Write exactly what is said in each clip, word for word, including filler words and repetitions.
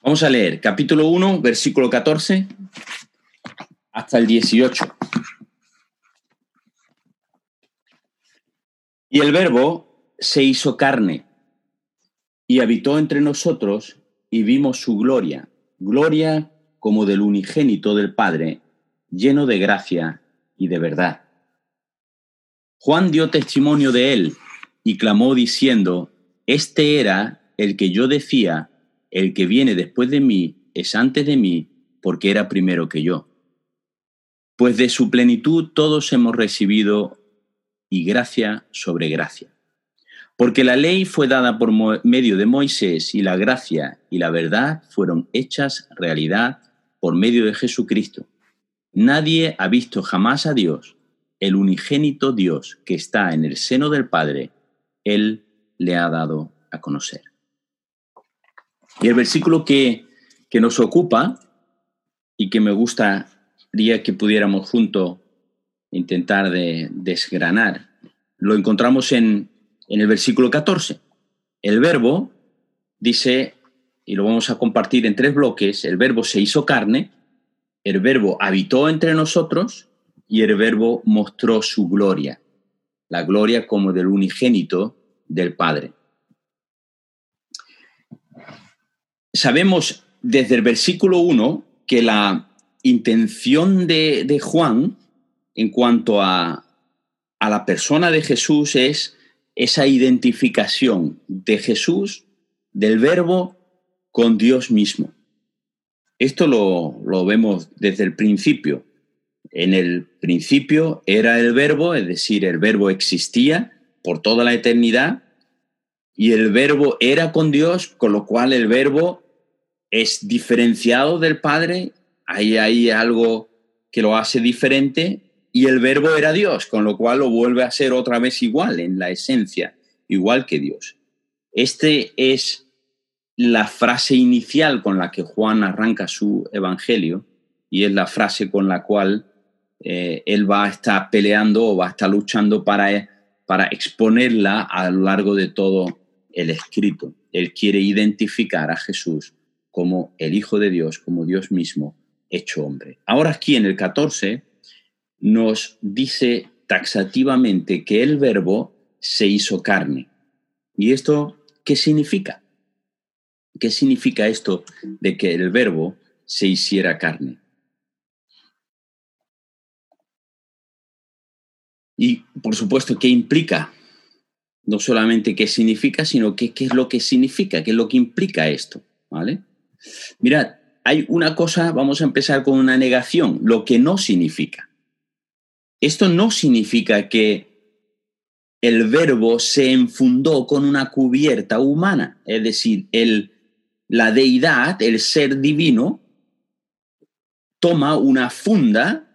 Vamos a leer capítulo uno, versículo catorce hasta el dieciocho. Y el Verbo se hizo carne y habitó entre nosotros y vimos su gloria, gloria como del unigénito del Padre, lleno de gracia y de verdad. Juan dio testimonio de él y clamó diciendo: Este era el que yo decía, el que viene después de mí es antes de mí, porque era primero que yo. Pues de su plenitud todos hemos recibido y gracia sobre gracia. Porque la ley fue dada por medio de Moisés y la gracia y la verdad fueron hechas realidad por medio de Jesucristo. Nadie ha visto jamás a Dios, el unigénito Dios que está en el seno del Padre, Él le ha dado a conocer. Y el versículo que, que nos ocupa y que me gustaría que pudiéramos juntos intentar de desgranar, lo encontramos en, en el versículo catorce. El Verbo dice, y lo vamos a compartir en tres bloques: el Verbo se hizo carne, el Verbo habitó entre nosotros y el Verbo mostró su gloria, la gloria como del unigénito del Padre. Sabemos desde el versículo uno que la intención de, de Juan en cuanto a, a la persona de Jesús es esa identificación de Jesús, del Verbo, con Dios mismo. Esto lo, lo vemos desde el principio. En el principio era el Verbo, es decir, el Verbo existía por toda la eternidad y el Verbo era con Dios, con lo cual el Verbo es diferenciado del Padre. Ahí hay algo que lo hace diferente, y el Verbo era Dios, con lo cual lo vuelve a ser otra vez igual en la esencia, igual que Dios. Este es la frase inicial con la que Juan arranca su evangelio y es la frase con la cual eh, él va a estar peleando o va a estar luchando para, para exponerla a lo largo de todo el escrito. Él quiere identificar a Jesús como el Hijo de Dios, como Dios mismo hecho hombre. Ahora aquí en el catorce nos dice taxativamente que el Verbo se hizo carne. ¿Y esto qué significa? ¿Qué significa esto de que el Verbo se hiciera carne? Y, por supuesto, ¿qué implica? No solamente qué significa, sino qué, qué es lo que significa, qué es lo que implica esto, ¿vale? Mirad, hay una cosa, vamos a empezar con una negación, lo que no significa. Esto no significa que el Verbo se enfundó con una cubierta humana, es decir, el, la deidad, el ser divino, toma una funda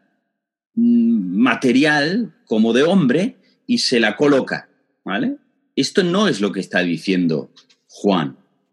material como de hombre y se la coloca, ¿vale? Esto no es lo que está diciendo Juan.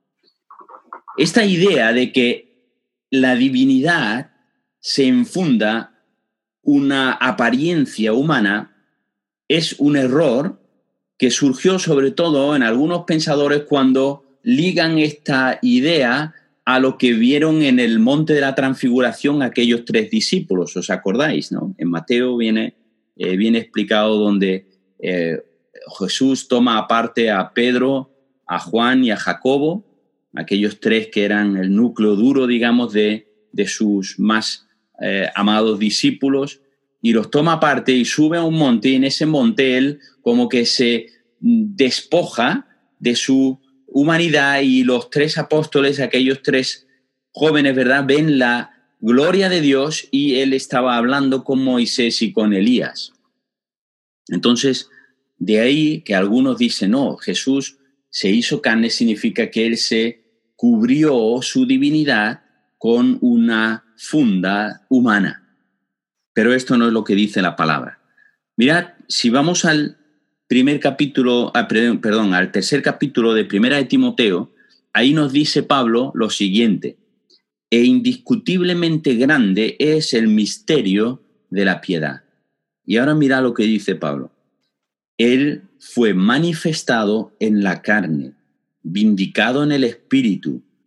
Esta idea de que la divinidad se enfunda una apariencia humana es un error que surgió sobre todo en algunos pensadores cuando ligan esta idea a lo que vieron en el monte de la transfiguración aquellos tres discípulos, ¿os acordáis, no? En Mateo viene, eh, viene explicado donde eh, Jesús toma aparte a Pedro, a Juan y a Jacobo, aquellos tres que eran el núcleo duro, digamos, de, de sus más eh, amados discípulos, y los toma aparte y sube a un monte, y en ese monte él como que se despoja de su humanidad, y los tres apóstoles, aquellos tres jóvenes, ¿verdad?, ven la gloria de Dios, y él estaba hablando con Moisés y con Elías. Entonces, de ahí que algunos dicen, no, Jesús se hizo carne significa que él se cubrió su divinidad con una funda humana. Pero esto no es lo que dice la palabra. Mirad, si vamos al primer capítulo, ah, perdón, al tercer capítulo de Primera de Timoteo, ahí nos dice Pablo lo siguiente: e indiscutiblemente grande es el misterio de la piedad. Y ahora mira lo que dice Pablo. Él fue manifestado en la carne, vindicado en el espíritu,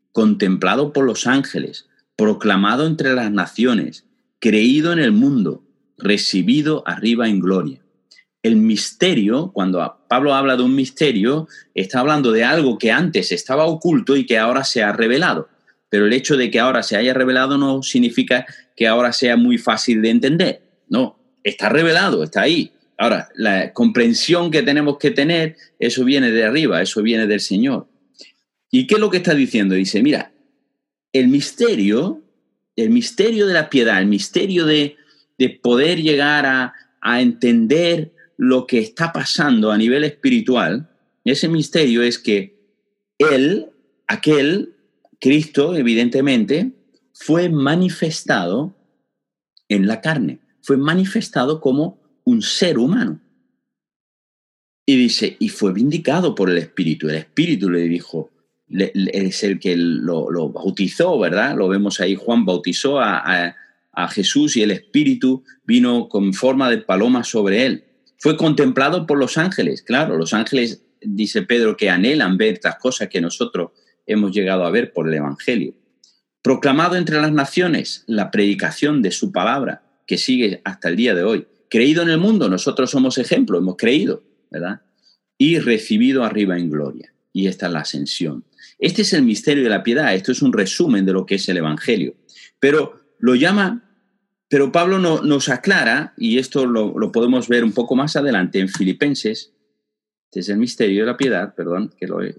contemplado por los ángeles, proclamado entre las naciones, creído en el mundo, recibido arriba en gloria. El misterio, cuando Pablo habla de un misterio, está hablando de algo que antes estaba oculto y que ahora se ha revelado. Pero el hecho de que ahora se haya revelado no significa que ahora sea muy fácil de entender. No, está revelado, está ahí. Ahora, la comprensión que tenemos que tener, eso viene de arriba, eso viene del Señor. ¿Y qué es lo que está diciendo? Dice, mira, el misterio, el misterio de la piedad, el misterio de, de poder llegar a, a entender lo que está pasando a nivel espiritual, ese misterio es que Él, aquel, Cristo, evidentemente, fue manifestado en la carne, fue manifestado como un ser humano. Y dice, y fue vindicado por el Espíritu. El Espíritu le dijo, le, le, es el que lo, lo bautizó, ¿verdad? Lo vemos ahí, Juan bautizó a, a, a Jesús y el Espíritu vino con forma de paloma sobre él. Fue contemplado por los ángeles, claro, los ángeles, dice Pedro, que anhelan ver estas cosas que nosotros hemos llegado a ver por el Evangelio. Proclamado entre las naciones, la predicación de su palabra, que sigue hasta el día de hoy. Creído en el mundo, nosotros somos ejemplo, hemos creído, ¿verdad? Y recibido arriba en gloria. Y esta es la ascensión. Este es el misterio de la piedad. Esto es un resumen de lo que es el Evangelio. Pero lo llama, pero Pablo no, nos aclara, y esto lo, lo podemos ver un poco más adelante en Filipenses. Este es el misterio de la piedad, perdón, que lo he...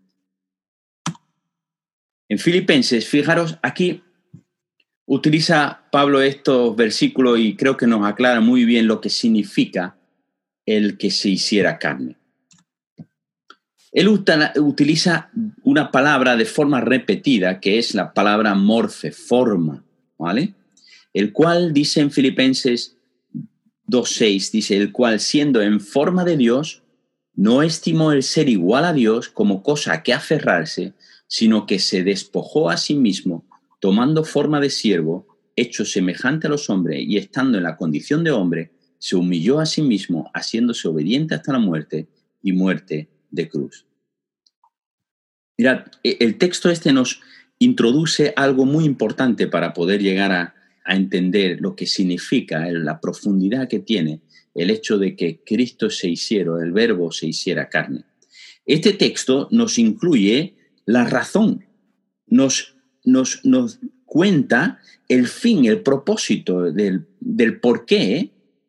En Filipenses, fijaros, aquí utiliza Pablo estos versículos y creo que nos aclara muy bien lo que significa el que se hiciera carne. Él utiliza una palabra de forma repetida, que es la palabra morfe, forma, ¿vale? El cual dice en Filipenses dos seis, dice, el cual siendo en forma de Dios, no estimó el ser igual a Dios como cosa a que aferrarse, sino que se despojó a sí mismo, tomando forma de siervo, hecho semejante a los hombres y estando en la condición de hombre, se humilló a sí mismo, haciéndose obediente hasta la muerte y muerte de cruz. Mirad, el texto este nos introduce algo muy importante para poder llegar a, a entender lo que significa, la profundidad que tiene el hecho de que Cristo se hiciera, el verbo se hiciera carne. Este texto nos incluye la razón, nos, nos, nos cuenta el fin, el propósito del, del por qué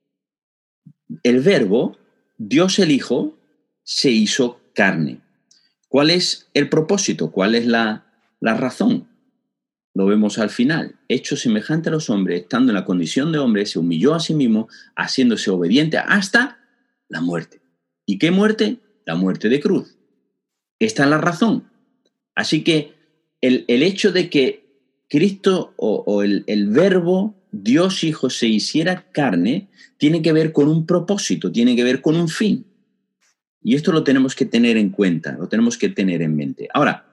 el verbo, Dios el Hijo, se hizo carne. ¿Cuál es el propósito? ¿Cuál es la, la razón? Lo vemos al final. Hecho semejante a los hombres, estando en la condición de hombre, se humilló a sí mismo, haciéndose obediente hasta la muerte. ¿Y qué muerte? La muerte de cruz. Esta es la razón. Así que el, el hecho de que Cristo o, o el, el verbo Dios Hijo se hiciera carne tiene que ver con un propósito, tiene que ver con un fin. Y esto lo tenemos que tener en cuenta, lo tenemos que tener en mente. Ahora,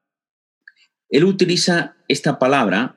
él utiliza esta palabra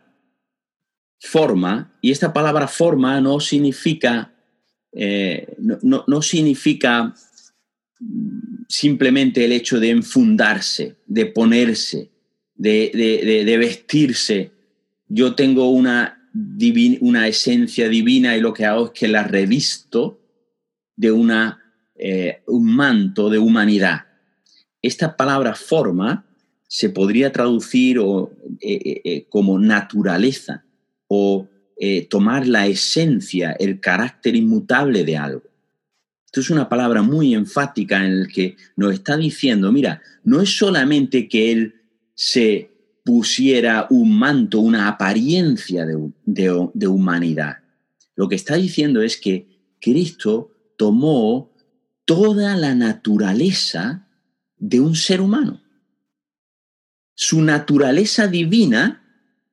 forma, y esta palabra forma no significa, eh, no, no, no significa simplemente el hecho de enfundarse, de ponerse, de, de, de, de vestirse. Yo tengo una, divin, una esencia divina y lo que hago es que la revisto de una, eh, un manto de humanidad. Esta palabra forma se podría traducir o, eh, eh, como naturaleza o eh, tomar la esencia, el carácter inmutable de algo. Esto es una palabra muy enfática en la que nos está diciendo, mira, no es solamente que él se pusiera un manto, una apariencia de, de, de humanidad. Lo que está diciendo es que Cristo tomó toda la naturaleza de un ser humano. Su naturaleza divina,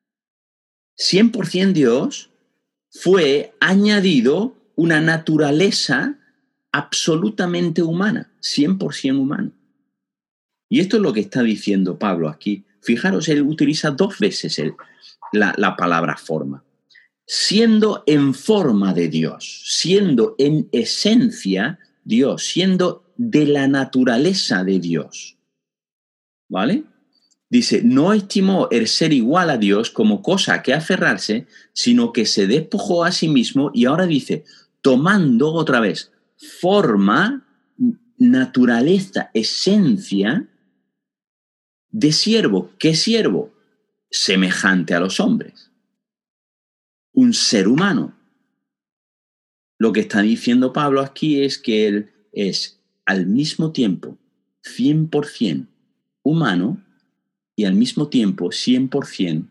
cien por ciento Dios, fue añadido una naturaleza absolutamente humana, cien por ciento humano. Y esto es lo que está diciendo Pablo aquí. Fijaros, él utiliza dos veces el, la, la palabra forma. Siendo en forma de Dios, siendo en esencia Dios, siendo de la naturaleza de Dios. ¿Vale? dice, no estimó el ser igual a Dios como cosa a que aferrarse, sino que se despojó a sí mismo y ahora dice, tomando otra vez forma, naturaleza, esencia de siervo. ¿Qué siervo? Semejante a los hombres. Un ser humano. Lo que está diciendo Pablo aquí es que él es al mismo tiempo cien por ciento humano y al mismo tiempo cien por ciento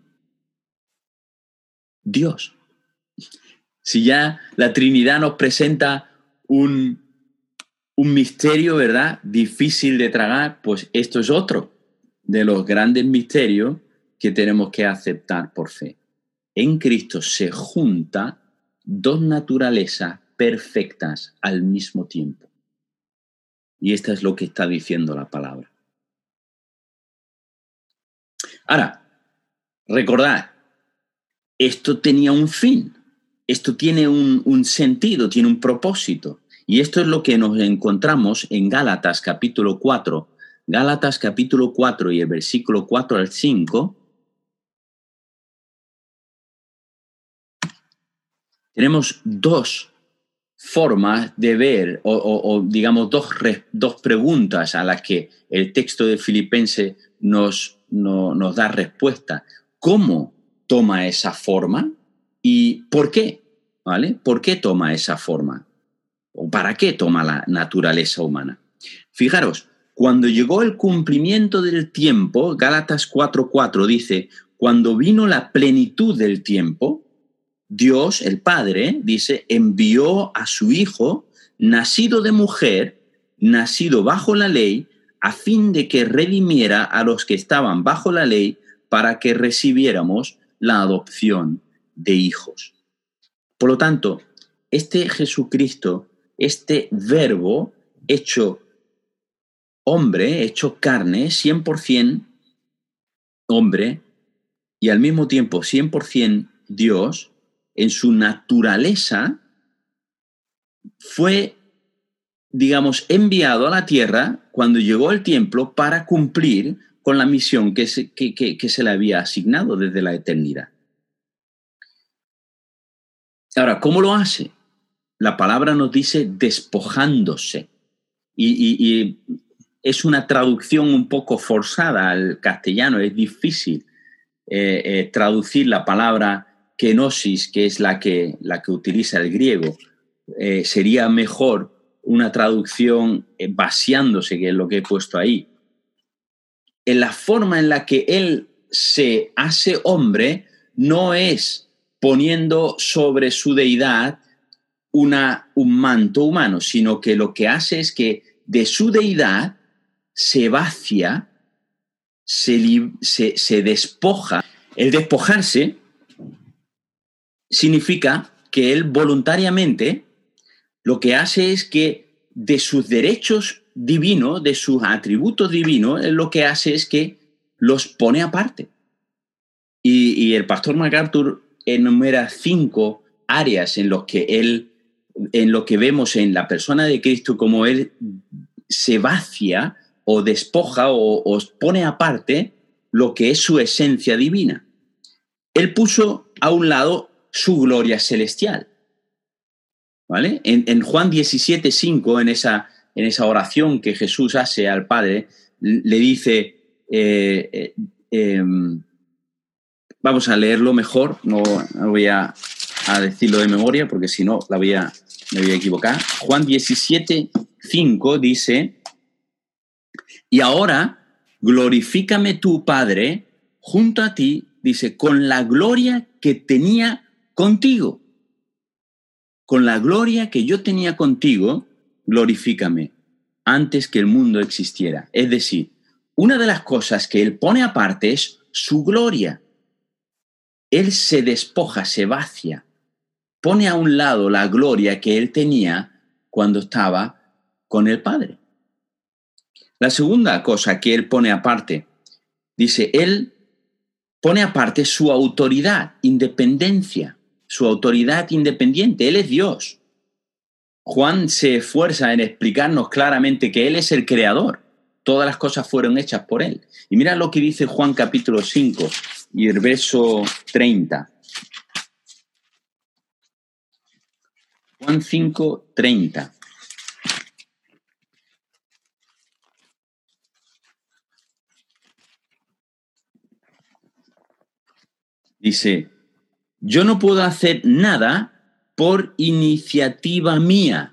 Dios. Si ya la Trinidad nos presenta un, un misterio, ¿verdad?, difícil de tragar, pues esto es otro de los grandes misterios que tenemos que aceptar por fe. En Cristo se junta dos naturalezas perfectas al mismo tiempo. Y esto es lo que está diciendo la palabra. Ahora, recordad, esto tenía un fin, esto tiene un, un sentido, tiene un propósito. Y esto es lo que nos encontramos en Gálatas capítulo cuatro. Gálatas capítulo cuatro y el versículo cuatro al cinco. Tenemos dos formas de ver, o, o, o digamos, dos, dos preguntas a las que el texto de Filipenses nos, no, nos da respuesta. ¿Cómo toma esa forma? ¿Y por qué? ¿Vale? ¿Por qué toma esa forma? ¿O para qué toma la naturaleza humana? Fijaros, cuando llegó el cumplimiento del tiempo, Gálatas cuatro cuatro dice, cuando vino la plenitud del tiempo, Dios, el Padre, dice, envió a su Hijo, nacido de mujer, nacido bajo la ley, a fin de que redimiera a los que estaban bajo la ley para que recibiéramos la adopción de hijos. Por lo tanto, este Jesucristo, este verbo hecho hombre, hecho carne, cien por ciento hombre y al mismo tiempo cien por ciento Dios, en su naturaleza, fue, digamos, enviado a la tierra cuando llegó el tiempo para cumplir con la misión que se, que, que, que se le había asignado desde la eternidad. Ahora, ¿cómo lo hace? La palabra nos dice despojándose. Y, y, y es una traducción un poco forzada al castellano, es difícil eh, eh, traducir la palabra kenosis, que es la que, la que utiliza el griego. Eh, sería mejor una traducción eh, vaciándose, que es lo que he puesto ahí. En la forma en la que él se hace hombre no es poniendo sobre su deidad una, un manto humano, sino que lo que hace es que de su deidad se vacía, se, se, se despoja. El despojarse significa que él voluntariamente lo que hace es que de sus derechos divinos, de sus atributos divinos, él lo que hace es que los pone aparte. Y, y el pastor MacArthur enumera cinco áreas en las que él, en lo que vemos en la persona de Cristo, como él se vacía o despoja o, o pone aparte lo que es su esencia divina. Él puso a un lado su gloria celestial, ¿vale? En, en Juan diecisiete cinco, en esa, en esa oración que Jesús hace al Padre, le dice, eh, eh, eh, vamos a leerlo mejor, no, no voy a, a decirlo de memoria porque si no la voy a, me voy a equivocar. Juan diecisiete cinco dice, y ahora glorifícame tú, Padre, junto a ti, dice, con la gloria que tenía contigo. Con la gloria que yo tenía contigo, glorifícame antes que el mundo existiera. Es decir, una de las cosas que él pone aparte es su gloria. Él se despoja, se vacía, pone a un lado la gloria que él tenía cuando estaba con el Padre. La segunda cosa que él pone aparte, dice, él pone aparte su autoridad, independencia, su autoridad independiente. Él es Dios. Juan se esfuerza en explicarnos claramente que él es el creador. Todas las cosas fueron hechas por Él. Y mira lo que dice Juan capítulo cinco y el verso treinta. Juan cinco, treinta. Dice, yo no puedo hacer nada por iniciativa mía.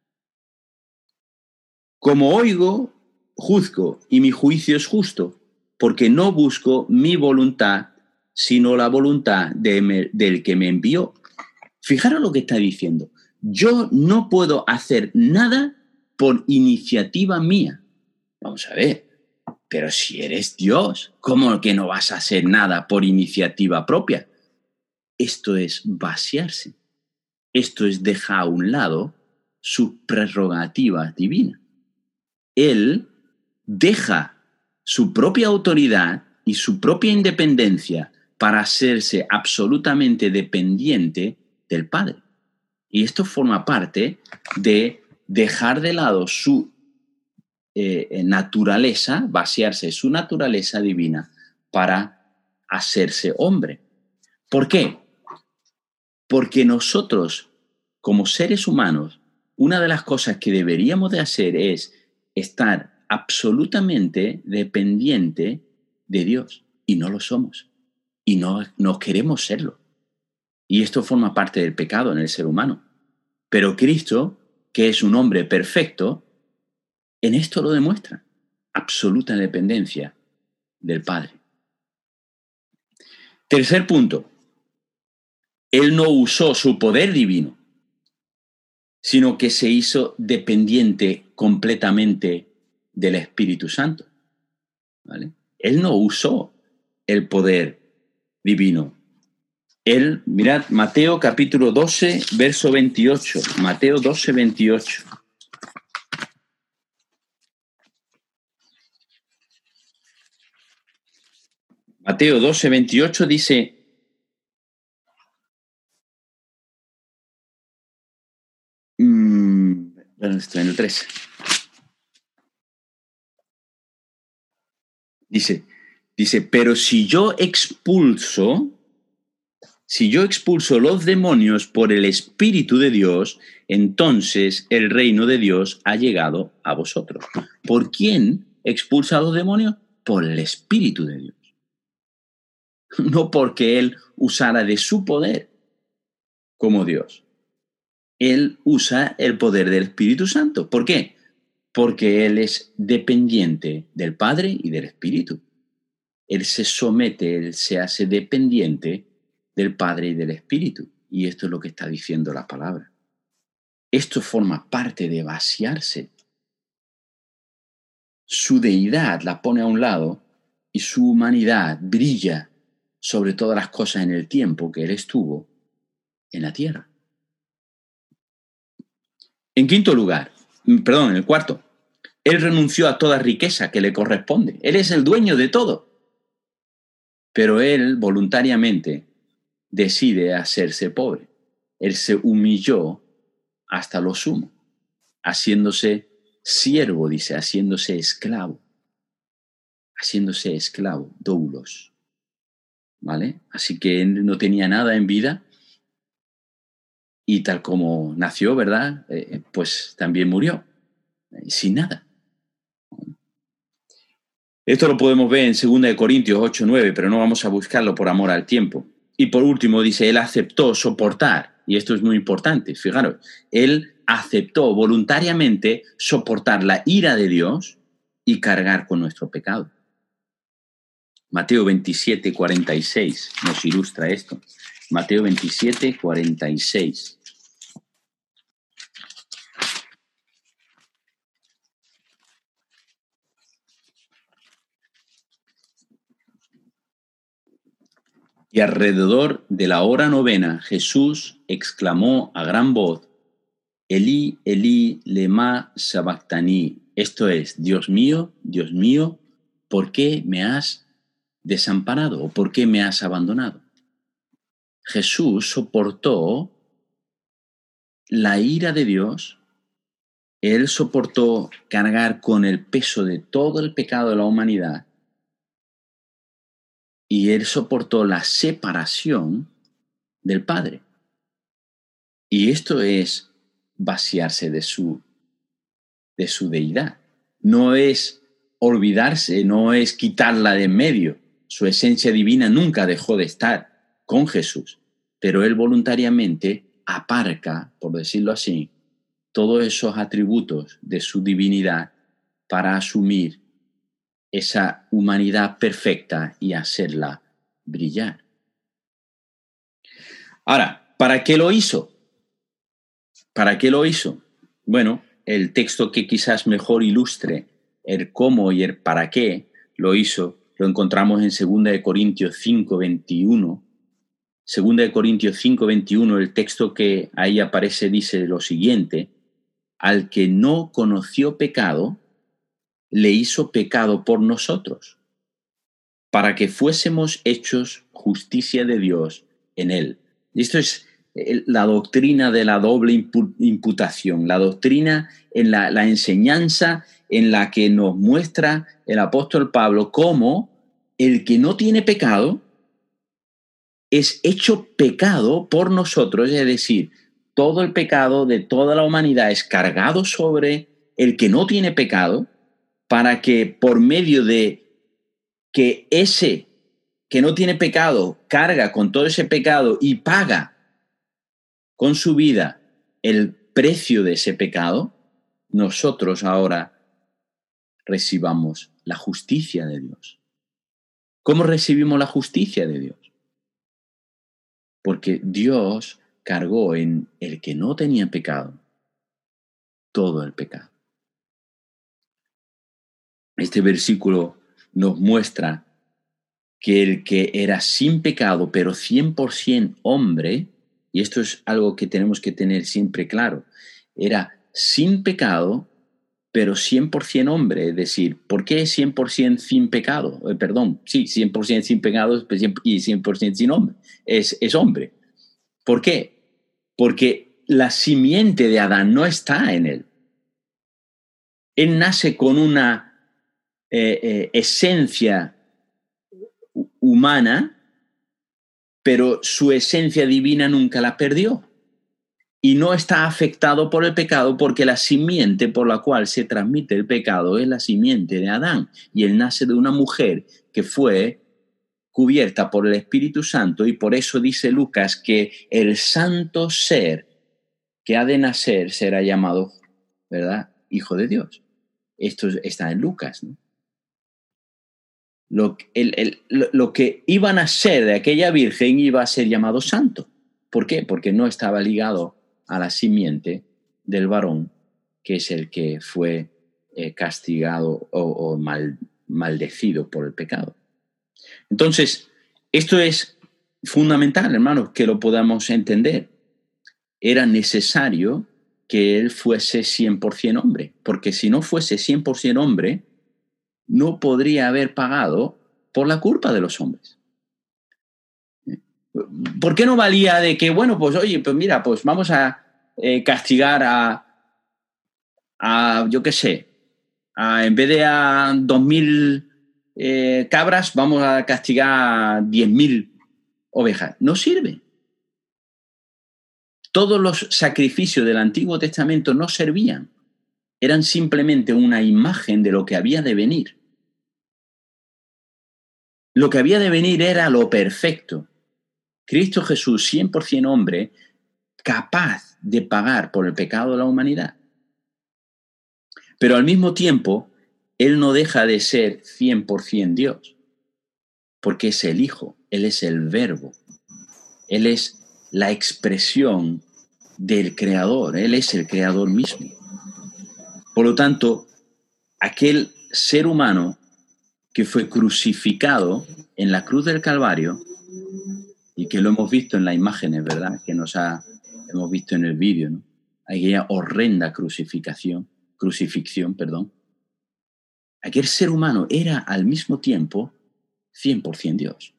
Como oigo, juzgo, y mi juicio es justo, porque no busco mi voluntad, sino la voluntad de me, del que me envió. Fijaros lo que está diciendo. Yo no puedo hacer nada por iniciativa mía. Vamos a ver, pero si eres Dios, ¿cómo que no vas a hacer nada por iniciativa propia? Esto es vaciarse. Esto es dejar a un lado sus prerrogativas divinas. Él deja su propia autoridad y su propia independencia para hacerse absolutamente dependiente del Padre. Y esto forma parte de dejar de lado su eh, naturaleza, vaciarse su naturaleza divina para hacerse hombre. ¿Por qué? Porque nosotros, como seres humanos, una de las cosas que deberíamos de hacer es estar absolutamente dependiente de Dios. Y no lo somos. Y no, no queremos serlo. Y esto forma parte del pecado en el ser humano. Pero Cristo, que es un hombre perfecto, en esto lo demuestra. Absoluta dependencia del Padre. Tercer punto. Él no usó su poder divino, sino que se hizo dependiente completamente del Espíritu Santo. ¿Vale? Él no usó el poder divino. Él, mirad, Mateo capítulo doce, verso veintiocho. Mateo doce, veintiocho. Mateo doce, veintiocho dice... Mmm, bueno, estoy en el trece. Dice, dice, pero si yo expulso, si yo expulso los demonios por el Espíritu de Dios, entonces el reino de Dios ha llegado a vosotros. ¿Por quién expulsa a los demonios? Por el Espíritu de Dios. No porque Él usara de su poder como Dios. Él usa el poder del Espíritu Santo. ¿Por qué? Porque Él es dependiente del Padre y del Espíritu. Él se somete, Él se hace dependiente del Padre y del Espíritu. Y esto es lo que está diciendo la palabra. Esto forma parte de vaciarse. Su deidad la pone a un lado y su humanidad brilla sobre todas las cosas en el tiempo que Él estuvo en la tierra. En quinto lugar, perdón, en el cuarto, Él renunció a toda riqueza que le corresponde. Él es el dueño de todo. Pero Él voluntariamente decide hacerse pobre. Él se humilló hasta lo sumo, haciéndose siervo, dice, haciéndose esclavo. Haciéndose esclavo, doulos. ¿Vale? Así que Él no tenía nada en vida y tal como nació, ¿verdad? Eh, pues también murió, eh, sin nada. Esto lo podemos ver en segunda Corintios ocho, nueve, pero no vamos a buscarlo por amor al tiempo. Y por último dice, Él aceptó soportar, y esto es muy importante, fijaros, Él aceptó voluntariamente soportar la ira de Dios y cargar con nuestro pecado. Mateo veintisiete, cuarenta y seis nos ilustra esto. Mateo veintisiete, cuarenta y seis. Y alrededor de la hora novena, Jesús exclamó a gran voz, Elí, Elí, lema sabactani. Esto es, Dios mío, Dios mío, ¿por qué me has desamparado o por qué me has abandonado? Jesús soportó la ira de Dios Él soportó cargar con el peso de todo el pecado de la humanidad y Él soportó la separación del Padre. Y esto es vaciarse de su, de su deidad. No es olvidarse, no es quitarla de en medio. Su esencia divina nunca dejó de estar con Jesús, pero Él voluntariamente aparca, por decirlo así, todos esos atributos de su divinidad para asumir esa humanidad perfecta y hacerla brillar. Ahora, ¿para qué lo hizo? ¿Para qué lo hizo? Bueno, el texto que quizás mejor ilustre el cómo y el para qué lo hizo lo encontramos en segunda de Corintios cinco veintiuno. segunda de Corintios cinco veintiuno, el texto que ahí aparece dice lo siguiente: al que no conoció pecado, le hizo pecado por nosotros, para que fuésemos hechos justicia de Dios en él. Y esto es la doctrina de la doble imputación, la doctrina en la, la enseñanza en la que nos muestra el apóstol Pablo cómo el que no tiene pecado es hecho pecado por nosotros, es decir, todo el pecado de toda la humanidad es cargado sobre el que no tiene pecado, para que por medio de que ese que no tiene pecado carga con todo ese pecado y paga con su vida el precio de ese pecado, nosotros ahora recibamos la justicia de Dios. ¿Cómo recibimos la justicia de Dios? Porque Dios cargó en el que no tenía pecado todo el pecado. Este versículo nos muestra que el que era sin pecado, pero cien por ciento hombre, y esto es algo que tenemos que tener siempre claro, era sin pecado, pero cien por ciento hombre. Es decir, ¿por qué cien por ciento sin pecado? Eh, perdón, sí, cien por ciento sin pecado y cien por ciento sin hombre. Es, es hombre. ¿Por qué? Porque la simiente de Adán no está en él. Él nace con una eh, eh, esencia humana, pero su esencia divina nunca la perdió. Y no está afectado por el pecado porque la simiente por la cual se transmite el pecado es la simiente de Adán. Y él nace de una mujer que fue cubierta por el Espíritu Santo, y por eso dice Lucas que el santo ser que ha de nacer será llamado, ¿verdad?, Hijo de Dios. Esto está en Lucas, ¿no? Lo, el, el, lo que iba a nacer de aquella virgen iba a ser llamado santo. ¿Por qué? Porque no estaba ligado a la simiente del varón, que es el que fue eh, castigado o, o mal, maldecido por el pecado. Entonces, esto es fundamental, hermanos, que lo podamos entender. Era necesario que él fuese cien por ciento hombre, porque si no fuese cien por ciento hombre, no podría haber pagado por la culpa de los hombres. ¿Por qué no valía de que, bueno, pues oye, pues mira, pues vamos a eh, castigar a, a, yo qué sé, a, en vez de a dos mil eh, cabras, vamos a castigar a diez mil ovejas? No sirve. Todos los sacrificios del Antiguo Testamento no servían. Eran simplemente una imagen de lo que había de venir. Lo que había de venir era lo perfecto. Cristo Jesús, cien por ciento hombre, capaz de pagar por el pecado de la humanidad. Pero al mismo tiempo, Él no deja de ser cien por ciento Dios, porque es el Hijo, Él es el Verbo, Él es la expresión del Creador, Él es el Creador mismo. Por lo tanto, aquel ser humano que fue crucificado en la cruz del Calvario, y que lo hemos visto en las imágenes, ¿verdad?, que nos ha, hemos visto en el vídeo, ¿no?, aquella horrenda crucificación, crucifixión, perdón. Aquel ser humano era al mismo tiempo cien por ciento Dios.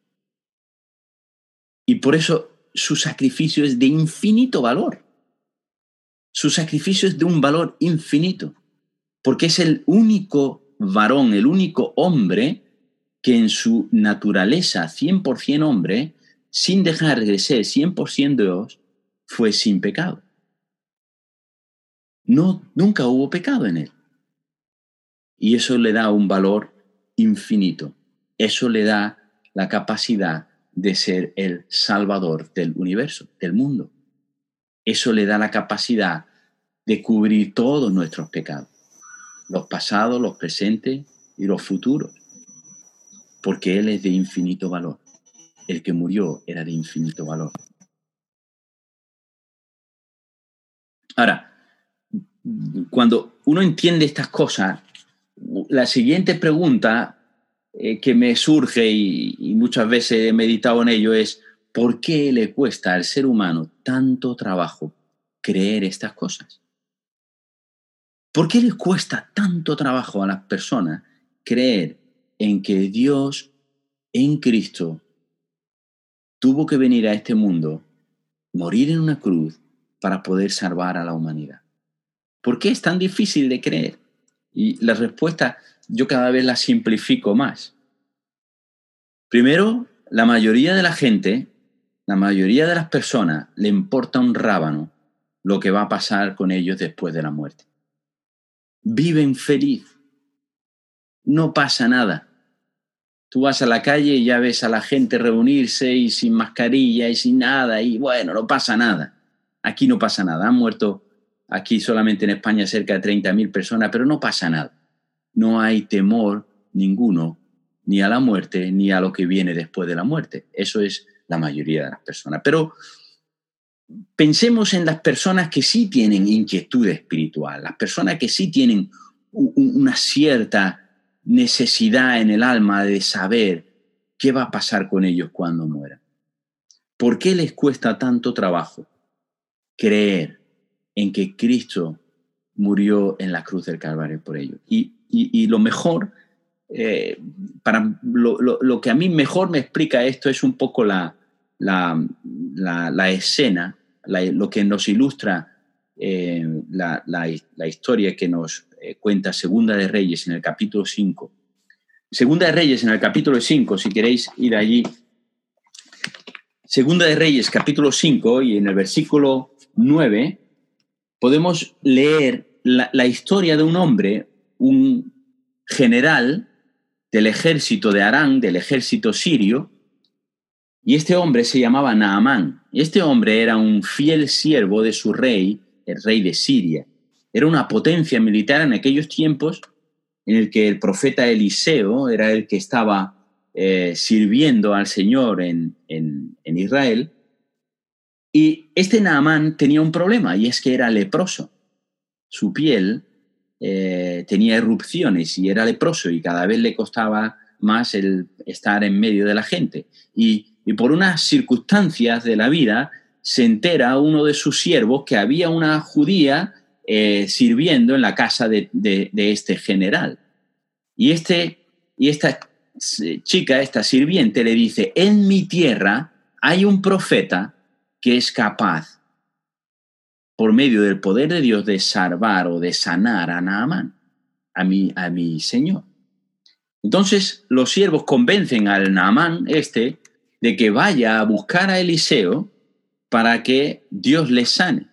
Y por eso su sacrificio es de infinito valor. Su sacrificio es de un valor infinito, porque es el único varón, el único hombre que en su naturaleza cien por ciento hombre, sin dejar de ser cien por ciento Dios, fue sin pecado. No, nunca hubo pecado en él. Y eso le da un valor infinito. Eso le da la capacidad de ser el salvador del universo, del mundo. Eso le da la capacidad de cubrir todos nuestros pecados, los pasados, los presentes y los futuros, porque Él es de infinito valor. El que murió era de infinito valor. Ahora, cuando uno entiende estas cosas, la siguiente pregunta eh, que me surge y, y muchas veces he meditado en ello es ¿por qué le cuesta al ser humano tanto trabajo creer estas cosas? ¿Por qué les cuesta tanto trabajo a las personas creer en que Dios en Cristo tuvo que venir a este mundo, morir en una cruz para poder salvar a la humanidad? ¿Por qué es tan difícil de creer? Y la respuesta yo cada vez la simplifico más. Primero, la mayoría de la gente, la mayoría de las personas le importa un rábano lo que va a pasar con ellos después de la muerte. Viven feliz. No pasa nada. Tú vas a la calle y ya ves a la gente reunirse y sin mascarilla y sin nada y bueno, no pasa nada. Aquí no pasa nada. Han muerto aquí solamente en España cerca de treinta mil personas, pero no pasa nada. No hay temor ninguno ni a la muerte ni a lo que viene después de la muerte. Eso es la mayoría de las personas. Pero pensemos en las personas que sí tienen inquietud espiritual, las personas que sí tienen una cierta necesidad en el alma de saber qué va a pasar con ellos cuando mueran. ¿Por qué les cuesta tanto trabajo creer en que Cristo murió en la cruz del Calvario por ellos? Y, y, y lo mejor, eh, para lo, lo, lo que a mí mejor me explica esto es un poco la, la, la, la escena, la, lo que nos ilustra eh, la, la, la historia que nos eh, cuenta Segunda de Reyes en el capítulo cinco. Segunda de Reyes en el capítulo cinco, si queréis ir allí. Segunda de Reyes, capítulo cinco, y en el versículo nueve podemos leer la, la historia de un hombre, un general del ejército de Aram, del ejército sirio, y este hombre se llamaba Naamán. Y este hombre era un fiel siervo de su rey, el rey de Siria. Era una potencia militar en aquellos tiempos en el que el profeta Eliseo era el que estaba eh, sirviendo al Señor en, en, en Israel. Y este Naamán tenía un problema, y es que era leproso. Su piel eh, tenía erupciones y era leproso, y cada vez le costaba más el estar en medio de la gente. Y, y por unas circunstancias de la vida se entera uno de sus siervos que había una judía eh, sirviendo en la casa de, de, de este general. Y, este, y esta chica, esta sirviente, le dice: en mi tierra hay un profeta que es capaz, por medio del poder de Dios, de salvar o de sanar a Naamán, a mi, a mi señor. Entonces los siervos convencen al Naamán este de que vaya a buscar a Eliseo para que Dios le sane.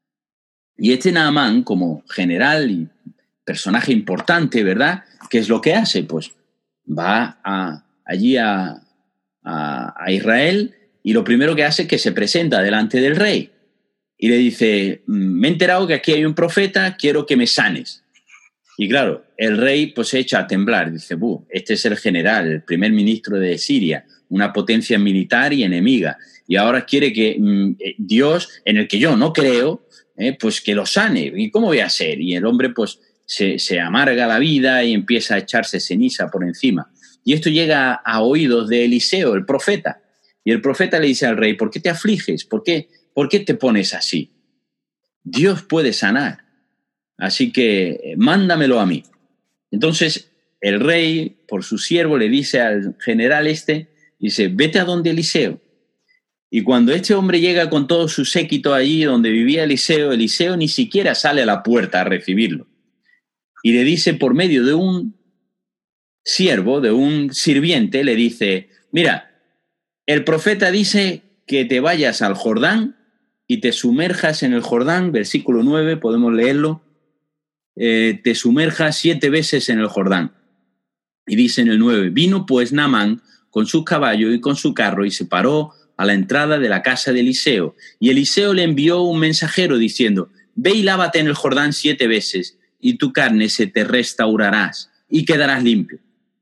Y este Naamán, como general y personaje importante, ¿verdad?, ¿qué es lo que hace? Pues va a, allí a, a, a Israel, y lo primero que hace es que se presenta delante del rey y le dice: me he enterado que aquí hay un profeta, quiero que me sanes. Y claro, el rey pues se echa a temblar, dice: Buh, este es el general, el primer ministro de Siria, una potencia militar y enemiga, y ahora quiere que mmm, Dios, en el que yo no creo, eh, pues que lo sane. ¿Y cómo voy a hacer? Y el hombre pues se, se amarga la vida y empieza a echarse ceniza por encima. Y esto llega a oídos de Eliseo, el profeta. Y el profeta le dice al rey: ¿por qué te afliges? ¿Por qué, por qué te pones así? Dios puede sanar, así que mándamelo a mí. Entonces el rey, por su siervo, le dice al general este, dice: vete a donde Eliseo Y cuando este hombre llega con todo su séquito allí donde vivía Eliseo, Eliseo ni siquiera sale a la puerta a recibirlo. Y le dice por medio de un siervo, de un sirviente, le dice, mira, el profeta dice que te vayas al Jordán y te sumerjas en el Jordán, versículo nueve, podemos leerlo, eh, te sumerjas siete veces en el Jordán. Y dice en el nueve, vino pues Naamán con sus caballos y con su carro y se paró a la entrada de la casa de Eliseo. Y Eliseo le envió un mensajero diciendo, ve y lávate en el Jordán siete veces y tu carne se te restaurarás y quedarás limpio.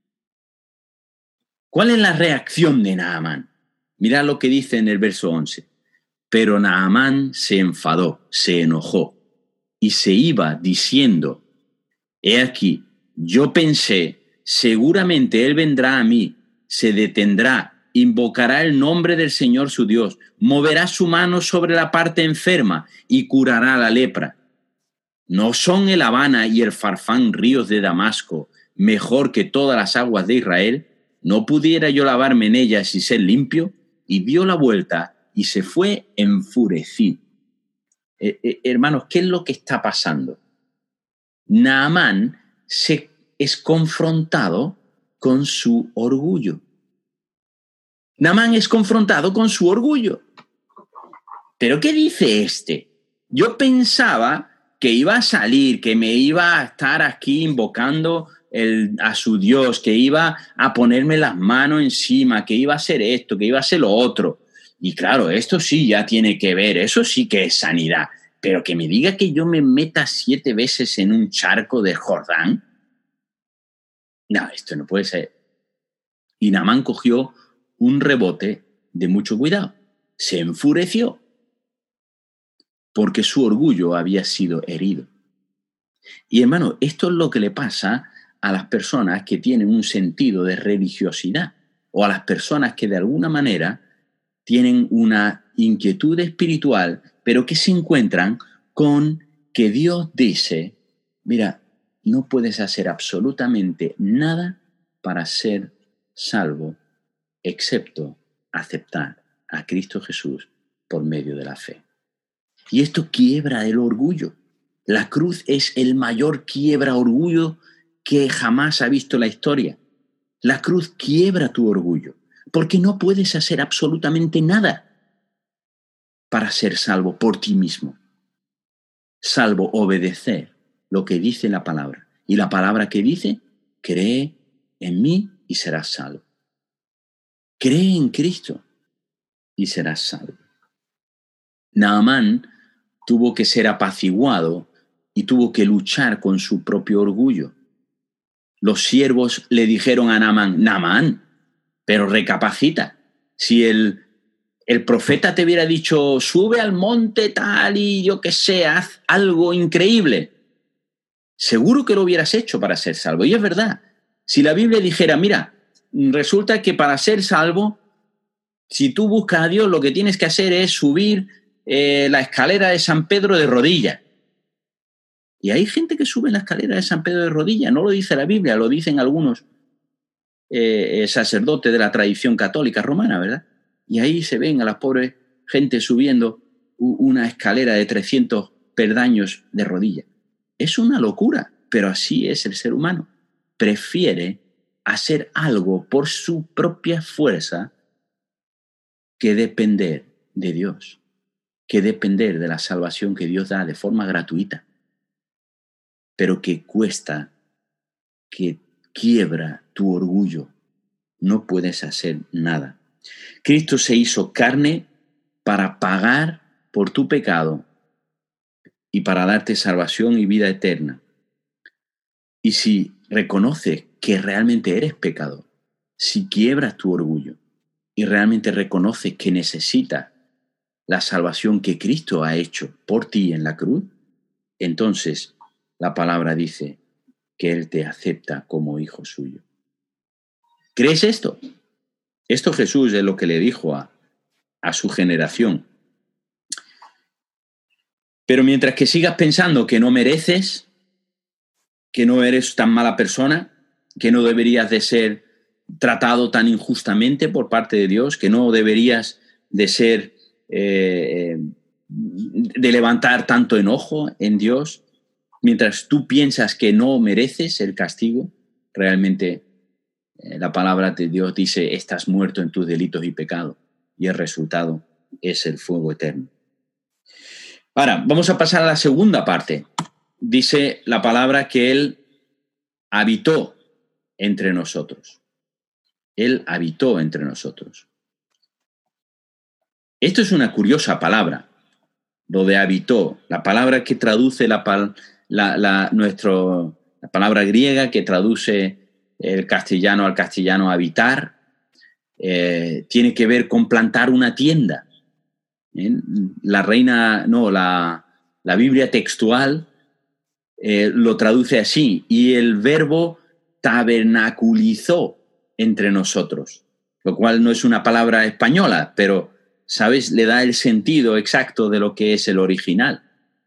¿Cuál es la reacción de Naamán? Mirad lo que dice en el verso once. Pero Naamán se enfadó, se enojó y se iba diciendo, he aquí, yo pensé, seguramente él vendrá a mí, se detendrá, invocará el nombre del Señor su Dios, moverá su mano sobre la parte enferma y curará la lepra. ¿No son el Habana y el Farfán ríos de Damasco mejor que todas las aguas de Israel? ¿No pudiera yo lavarme en ellas y ser limpio? Y dio la vuelta y se fue enfurecido. Eh, eh, hermanos, ¿qué es lo que está pasando? Naamán se es confrontado con su orgullo. Naamán es confrontado con su orgullo. ¿Pero qué dice este? Yo pensaba que iba a salir, que me iba a estar aquí invocando el, a su Dios, que iba a ponerme las manos encima, que iba a hacer esto, que iba a hacer lo otro. Y claro, esto sí ya tiene que ver, eso sí que es sanidad. Pero que me diga que yo me meta siete veces en un charco de Jordán. No, esto no puede ser. Y Naamán cogió un rebote de mucho cuidado. Se enfureció porque su orgullo había sido herido. Y hermano, esto es lo que le pasa a las personas que tienen un sentido de religiosidad o a las personas que de alguna manera tienen una inquietud espiritual, pero que se encuentran con que Dios dice, mira, no puedes hacer absolutamente nada para ser salvo, excepto aceptar a Cristo Jesús por medio de la fe. Y esto quiebra el orgullo. La cruz es el mayor quiebra orgullo que jamás ha visto la historia. La cruz quiebra tu orgullo, porque no puedes hacer absolutamente nada para ser salvo por ti mismo, salvo obedecer lo que dice la palabra. Y la palabra que dice, cree en mí y serás salvo. Cree en Cristo y serás salvo. Naamán tuvo que ser apaciguado y tuvo que luchar con su propio orgullo. Los siervos le dijeron a Naamán, Naamán, pero recapacita. Si el, el profeta te hubiera dicho, sube al monte tal y yo que sé, haz algo increíble, seguro que lo hubieras hecho para ser salvo. Y es verdad. Si la Biblia dijera, mira, resulta que para ser salvo, si tú buscas a Dios, lo que tienes que hacer es subir eh, la escalera de San Pedro de rodillas. Y hay gente que sube la escalera de San Pedro de rodillas. No lo dice la Biblia, lo dicen algunos eh, sacerdotes de la tradición católica romana, ¿verdad? Y ahí se ven a las pobres gente subiendo una escalera de trescientos peldaños de rodillas. Es una locura, pero así es el ser humano. Prefiere hacer algo por su propia fuerza que depender de Dios, que depender de la salvación que Dios da de forma gratuita, pero que cuesta, que quiebra tu orgullo. No puedes hacer nada. Cristo se hizo carne para pagar por tu pecado y para darte salvación y vida eterna. Y si reconoces que realmente eres pecador, si quiebras tu orgullo y realmente reconoces que necesitas la salvación que Cristo ha hecho por ti en la cruz, entonces la palabra dice que Él te acepta como hijo suyo. ¿Crees esto? Esto Jesús es lo que le dijo a, a su generación. Pero mientras que sigas pensando que no mereces, que no eres tan mala persona, que no deberías de ser tratado tan injustamente por parte de Dios, que no deberías de ser, eh, de levantar tanto enojo en Dios, mientras tú piensas que no mereces el castigo, realmente eh, la palabra de Dios dice, estás muerto en tus delitos y pecados, y el resultado es el fuego eterno. Ahora, vamos a pasar a la segunda parte. Dice la palabra que Él habitó entre nosotros. Él habitó entre nosotros. Esto es una curiosa palabra, lo de habitó. La palabra que traduce la, la, la, nuestro, la palabra griega que traduce el castellano al castellano habitar, eh, tiene que ver con plantar una tienda. ¿Eh? La reina, no, la, la Biblia textual eh, lo traduce así, y el verbo tabernaculizó entre nosotros, lo cual no es una palabra española, pero, ¿sabes?, le da el sentido exacto de lo que es el original.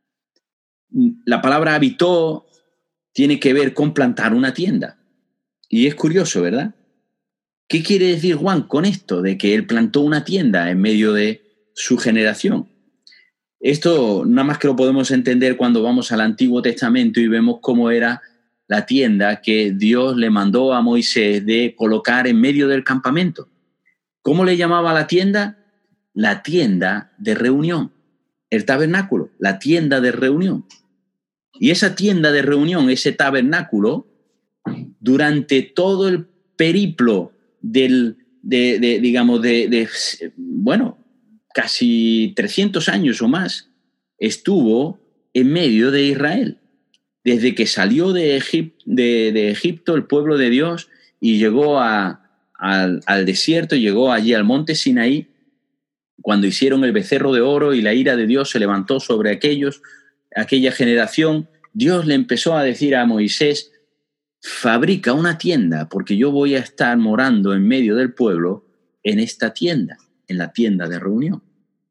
La palabra habitó tiene que ver con plantar una tienda. Y es curioso, ¿verdad? ¿Qué quiere decir Juan con esto de que él plantó una tienda en medio de su generación? Esto nada más que lo podemos entender cuando vamos al Antiguo Testamento y vemos cómo era la tienda que Dios le mandó a Moisés de colocar en medio del campamento. ¿Cómo le llamaba a la tienda? La tienda de reunión. El tabernáculo, la tienda de reunión. Y esa tienda de reunión, ese tabernáculo, durante todo el periplo del, de, de, digamos, de, de, bueno, casi trescientos años o más, estuvo en medio de Israel. Desde que salió de, Egip, de, de Egipto el pueblo de Dios y llegó a, al, al desierto, llegó allí al monte Sinaí, cuando hicieron el becerro de oro y la ira de Dios se levantó sobre aquellos, aquella generación, Dios le empezó a decir a Moisés, fabrica una tienda, porque yo voy a estar morando en medio del pueblo en esta tienda, en la tienda de reunión.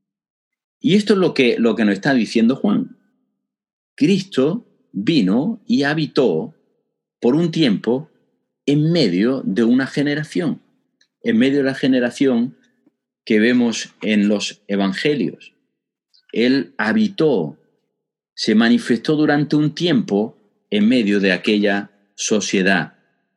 Y esto es lo que, lo que nos está diciendo Juan. Cristo vino y habitó por un tiempo en medio de una generación, en medio de la generación que vemos en los evangelios. Él habitó, se manifestó durante un tiempo en medio de aquella sociedad.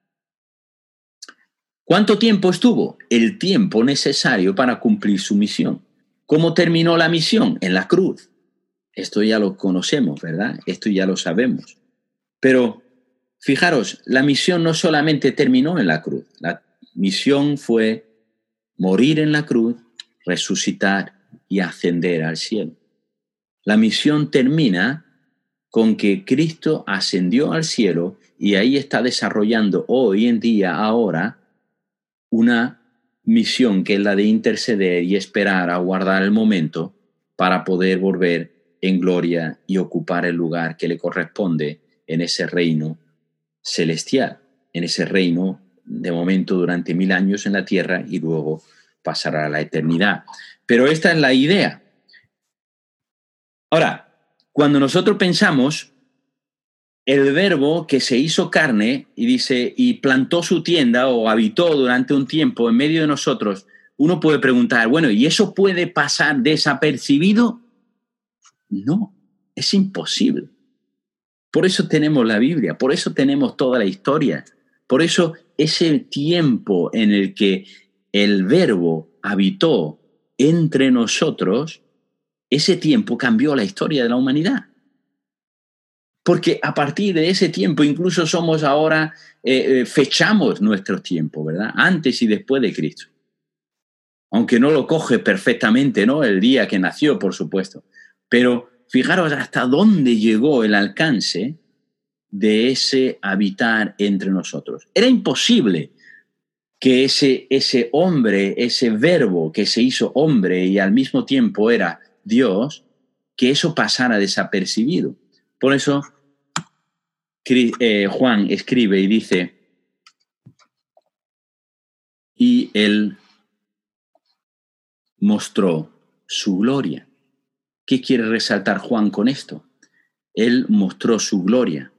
¿Cuánto tiempo estuvo? El tiempo necesario para cumplir su misión. ¿Cómo terminó la misión? En la cruz. Esto ya lo conocemos, ¿verdad? Esto ya lo sabemos. Pero fijaros, la misión no solamente terminó en la cruz. La misión fue morir en la cruz, resucitar y ascender al cielo. La misión termina con que Cristo ascendió al cielo y ahí está desarrollando hoy en día, ahora, una misión que es la de interceder y esperar a guardar el momento para poder volver en gloria y ocupar el lugar que le corresponde en ese reino celestial, en ese reino de momento durante mil años en la tierra y luego pasará a la eternidad. Pero esta es la idea. Ahora, cuando nosotros pensamos, el verbo que se hizo carne y dice, y plantó su tienda o habitó durante un tiempo en medio de nosotros, uno puede preguntar, bueno, ¿y eso puede pasar desapercibido? No, es imposible. Por eso tenemos la Biblia, por eso tenemos toda la historia, por eso ese tiempo en el que el verbo habitó entre nosotros, ese tiempo cambió la historia de la humanidad. Porque a partir de ese tiempo incluso somos ahora, eh, fechamos nuestro tiempo, ¿verdad? Antes y después de Cristo. Aunque no lo coge perfectamente, ¿no? El día que nació, por supuesto. Pero fijaros hasta dónde llegó el alcance de ese habitar entre nosotros. Era imposible que ese, ese hombre, ese verbo que se hizo hombre y al mismo tiempo era Dios, que eso pasara desapercibido. Por eso eh, Juan escribe y dice, y él mostró su gloria. ¿Qué quiere resaltar Juan con esto? Él mostró su gloria.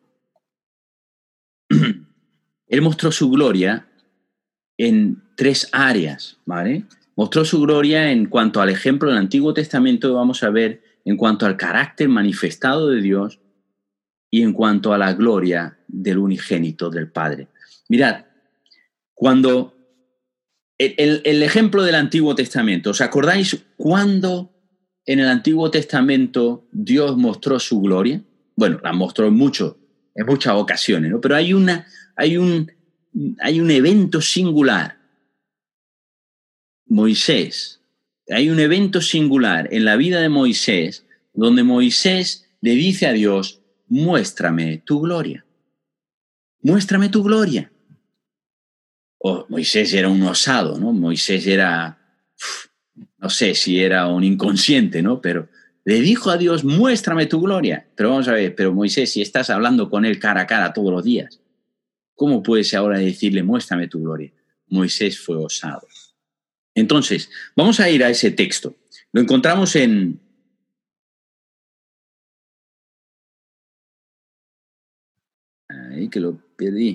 Él mostró su gloria en tres áreas, ¿vale? Mostró su gloria en cuanto al ejemplo del Antiguo Testamento, vamos a ver, en cuanto al carácter manifestado de Dios y en cuanto a la gloria del unigénito del Padre. Mirad, cuando el, el, el ejemplo del Antiguo Testamento, ¿os acordáis cuándo en el Antiguo Testamento Dios mostró su gloria? Bueno, la mostró en, mucho, en muchas ocasiones, ¿no? Pero hay, una, hay, un, hay un evento singular. Moisés. Hay un evento singular en la vida de Moisés donde Moisés le dice a Dios, muéstrame tu gloria. Muéstrame tu gloria. Oh, Moisés era un osado, ¿no? Moisés era, no sé si era un inconsciente, ¿no? Pero le dijo a Dios, muéstrame tu gloria. Pero vamos a ver, pero Moisés, si estás hablando con él cara a cara todos los días, ¿cómo puedes ahora decirle, muéstrame tu gloria? Moisés fue osado. Entonces, vamos a ir a ese texto. Lo encontramos en... Ahí que lo pedí.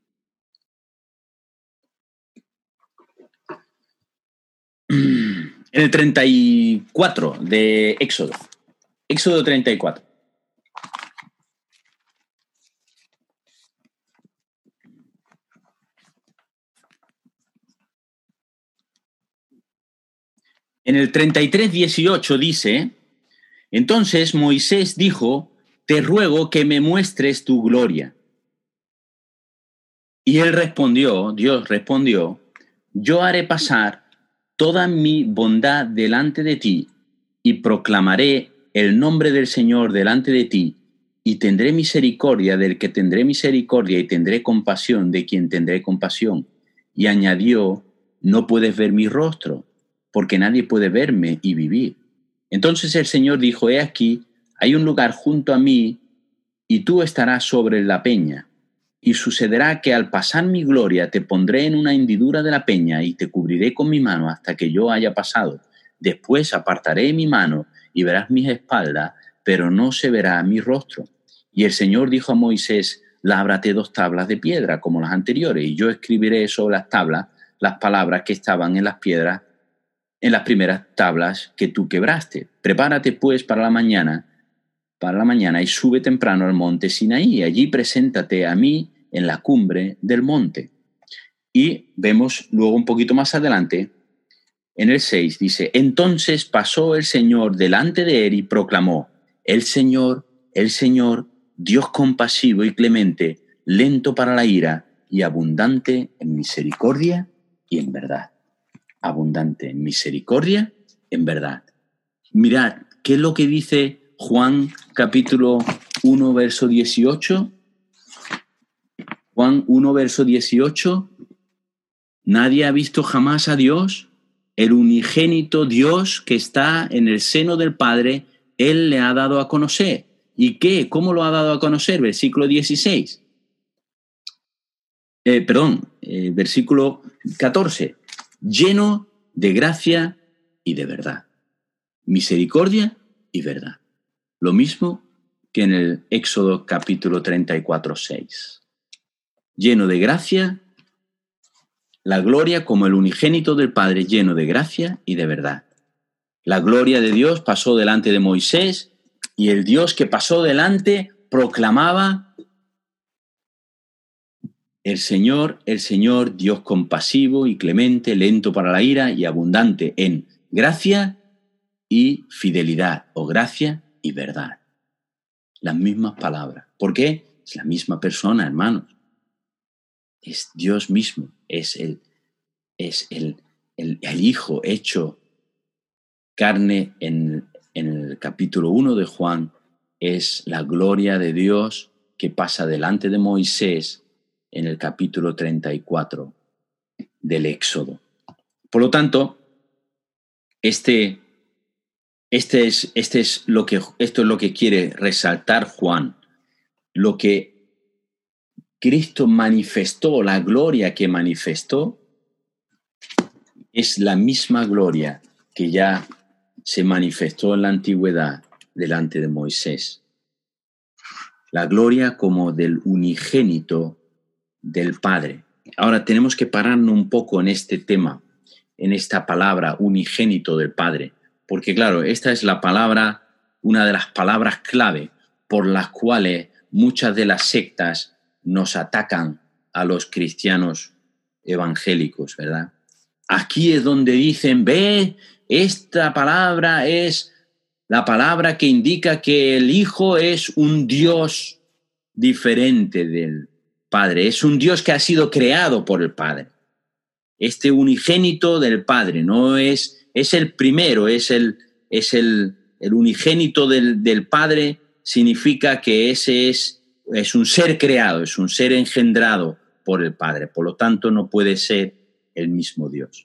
En el treinta y cuatro de Éxodo. Éxodo treinta y cuatro. En el treinta y tres, dieciocho dice, entonces Moisés dijo, te ruego que me muestres tu gloria. Y él respondió, Dios respondió, yo haré pasar toda mi bondad delante de ti y proclamaré el nombre del Señor delante de ti y tendré misericordia del que tendré misericordia y tendré compasión de quien tendré compasión. Y añadió, no puedes ver mi rostro, porque nadie puede verme y vivir. Entonces el Señor dijo, he aquí, hay un lugar junto a mí y tú estarás sobre la peña. Y sucederá que al pasar mi gloria te pondré en una hendidura de la peña y te cubriré con mi mano hasta que yo haya pasado. Después apartaré mi mano y verás mis espaldas, pero no se verá mi rostro. Y el Señor dijo a Moisés, lábrate dos tablas de piedra como las anteriores, y yo escribiré sobre las tablas las palabras que estaban en las piedras, en las primeras tablas que tú quebraste. Prepárate pues para la mañana, para la mañana y sube temprano al monte Sinaí, y allí preséntate a mí en la cumbre del monte. Y vemos luego un poquito más adelante, en el seis, dice, entonces pasó el Señor delante de él y proclamó, el Señor, el Señor, Dios compasivo y clemente, lento para la ira y abundante en misericordia y en verdad. Abundante en misericordia, en verdad. Mirad, ¿qué es lo que dice Juan capítulo uno, verso dieciocho? Juan uno, verso dieciocho. Nadie ha visto jamás a Dios, el unigénito Dios que está en el seno del Padre, Él le ha dado a conocer. ¿Y qué? ¿Cómo lo ha dado a conocer? Versículo dieciséis. Eh, perdón, eh, versículo catorce. Lleno de gracia y de verdad. Misericordia y verdad. Lo mismo que en el Éxodo capítulo treinta y cuatro, seis. Lleno de gracia, la gloria como el unigénito del Padre, lleno de gracia y de verdad. La gloria de Dios pasó delante de Moisés y el Dios que pasó delante proclamaba, el Señor, el Señor, Dios compasivo y clemente, lento para la ira y abundante en gracia y fidelidad, o gracia y verdad. Las mismas palabras. ¿Por qué? Es la misma persona, hermanos. Es Dios mismo, es el, es el, el, el Hijo hecho carne en, en el capítulo uno de Juan, es la gloria de Dios que pasa delante de Moisés en el capítulo treinta y cuatro del Éxodo. Por lo tanto, este, este, es, este es lo que, esto es lo que quiere resaltar Juan, lo que Cristo manifestó, la gloria que manifestó, es la misma gloria que ya se manifestó en la antigüedad delante de Moisés. La gloria como del unigénito del Padre. Ahora tenemos que pararnos un poco en este tema, en esta palabra unigénito del Padre, porque claro, esta es la palabra, una de las palabras clave por las cuales muchas de las sectas nos atacan a los cristianos evangélicos, ¿verdad? Aquí es donde dicen, ve, esta palabra es la palabra que indica que el Hijo es un Dios diferente del Padre, es un Dios que ha sido creado por el Padre. Este unigénito del Padre, no es, es el primero, es el, es el, el unigénito del, del Padre, significa que ese es, es un ser creado, es un ser engendrado por el Padre, por lo tanto no puede ser el mismo Dios.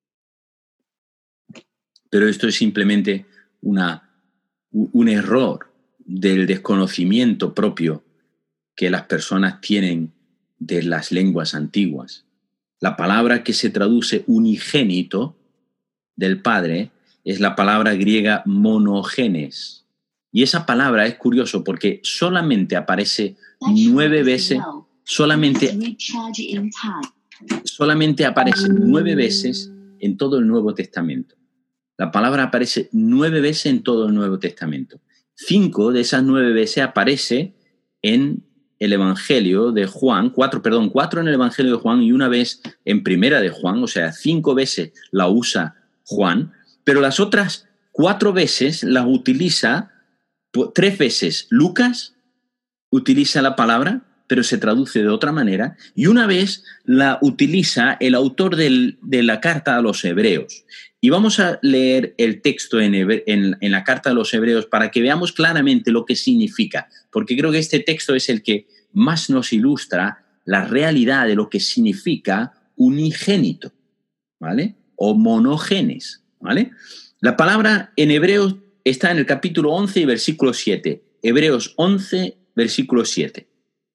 Pero esto es simplemente una, un error del desconocimiento propio que las personas tienen de las lenguas antiguas. La palabra que se traduce unigénito del Padre es la palabra griega monogenes. Y esa palabra es curioso porque solamente aparece nueve veces, solamente, solamente aparece nueve veces en todo el Nuevo Testamento. La palabra aparece nueve veces en todo el Nuevo Testamento. Cinco de esas nueve veces aparece en el Evangelio de Juan, cuatro, perdón, cuatro en el Evangelio de Juan y una vez en Primera de Juan, o sea, cinco veces la usa Juan, pero las otras cuatro veces las utiliza, tres veces Lucas utiliza la palabra, pero se traduce de otra manera, y una vez la utiliza el autor del, de la carta a los Hebreos. Y vamos a leer el texto en, en, en la carta a los Hebreos para que veamos claramente lo que significa, porque creo que este texto es el que más nos ilustra la realidad de lo que significa unigénito, ¿vale? O monogenes, ¿vale? La palabra en Hebreos está en el capítulo once y versículo siete. Hebreos once, versículo siete.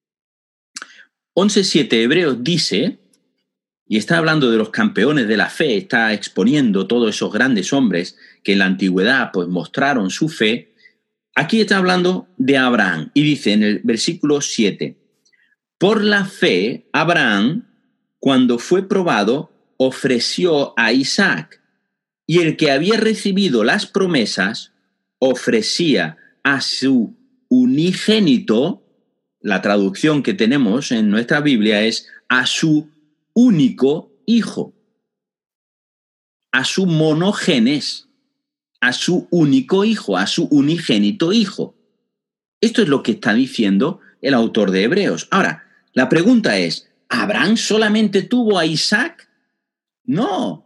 once siete Hebreos dice, y está hablando de los campeones de la fe, está exponiendo todos esos grandes hombres que en la antigüedad pues mostraron su fe. Aquí está hablando de Abraham y dice en el versículo siete, por la fe Abraham, cuando fue probado, ofreció a Isaac, y el que había recibido las promesas ofrecía a su unigénito. La traducción que tenemos en nuestra Biblia es a su único hijo, a su monogenes, a su único hijo, a su unigénito hijo. Esto es lo que está diciendo el autor de Hebreos. Ahora, la pregunta es, ¿Abraham solamente tuvo a Isaac? No.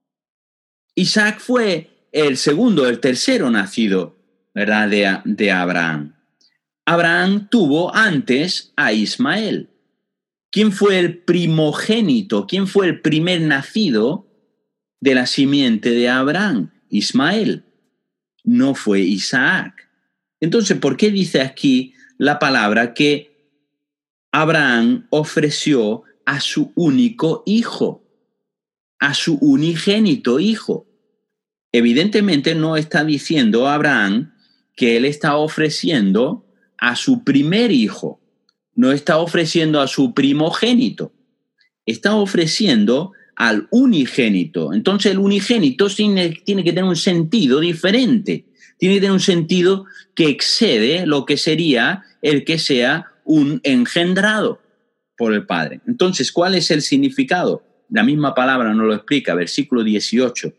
Isaac fue el segundo, el tercero nacido, ¿verdad?, de, de Abraham. Abraham tuvo antes a Ismael. ¿Quién fue el primogénito? ¿Quién fue el primer nacido de la simiente de Abraham? Ismael. No fue Isaac. Entonces, ¿por qué dice aquí la palabra que Abraham ofreció a su único hijo, a su unigénito hijo? Evidentemente no está diciendo Abraham que él está ofreciendo a su primer hijo, no está ofreciendo a su primogénito, está ofreciendo al unigénito. Entonces el unigénito tiene, tiene que tener un sentido diferente, tiene que tener un sentido que excede lo que sería el que sea un engendrado por el Padre. Entonces, ¿cuál es el significado? La misma palabra nos lo explica, versículo dieciocho.